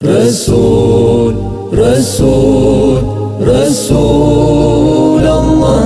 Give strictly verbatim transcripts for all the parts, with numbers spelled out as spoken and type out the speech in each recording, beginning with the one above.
رسول رسول رسول الله.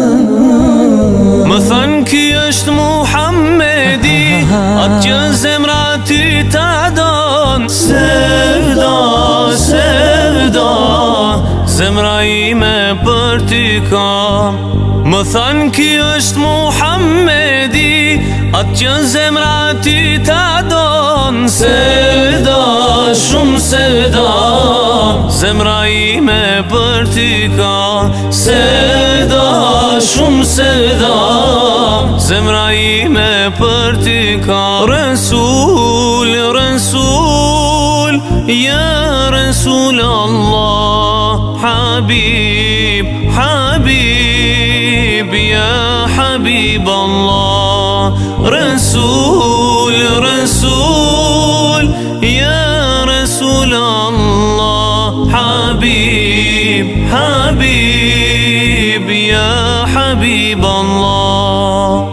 Më thënë ki është Muhammedi, atë që zemrati ta don. Sevda, sevda, zemra ime për ty ka. Më thënë ki është Muhammedi, atë që zemrati ta don. Sevda, shumë sevda, zemra ime për ty ka. Sevda, shumë sevda, zemra ime për ty ka. Rasul, Rasul, ya Rasul Allah. Habib, Habib, ya Habib Allah. Rasul, Rasul, ya Rasul Allah. Habib, Habib, ya Habib Allah.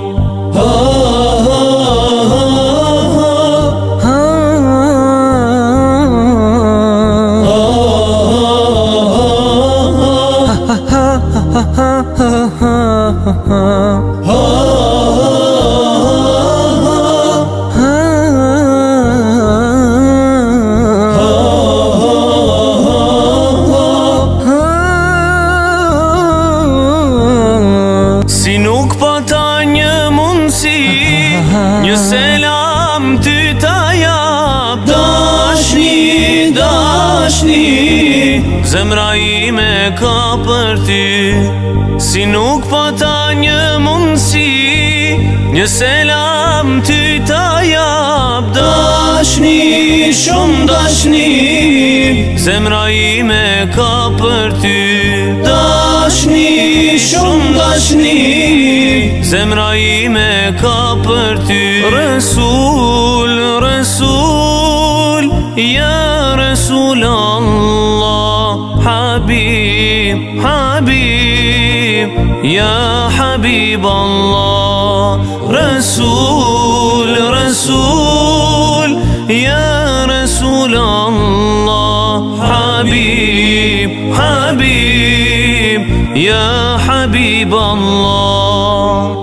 Si nuk pata një mundësi, një selam ty ta jap. Dashni, dashni, zemra ime ka për ty. Si nuk pata një mundësi, një selam ty ta jap. Dashni, shumë dashni, zemra ime ka për ty. Dashni, shumë dashni, zemra ime ka për ty. Rasul, Rasul, ya Rasul Allah. Habib, Habib, ya Habib Allah. Rasul, Rasul, ya Rasul Allah. Habib, Habib, ya Habib Allah.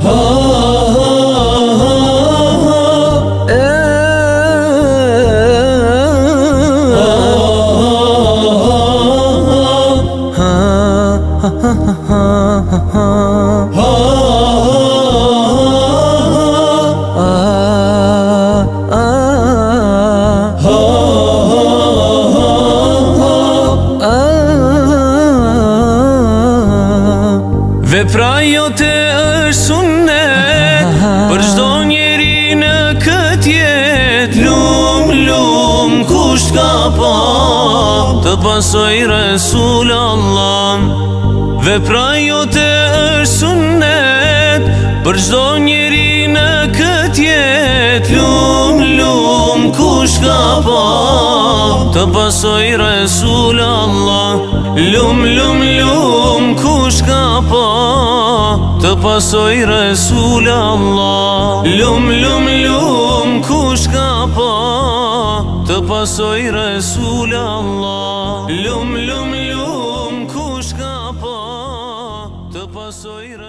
Vepra jote është sunnet për çdo njeri në këtë jetë. Lum, lum, kush ka pa të pasoj Rasul Allah. Vepra jote është sunnet për çdo njeri në këtë jetë. Lum, lum, kush ka pa të pasoj Rasul Allah. Lum, lum, lum, kush ka pa të pasoj Rasul Allah. Lum, lum, lum, kush ka pa të pasoj Rasul Allah. Lum, lum, lum, kush ka pa të pasoj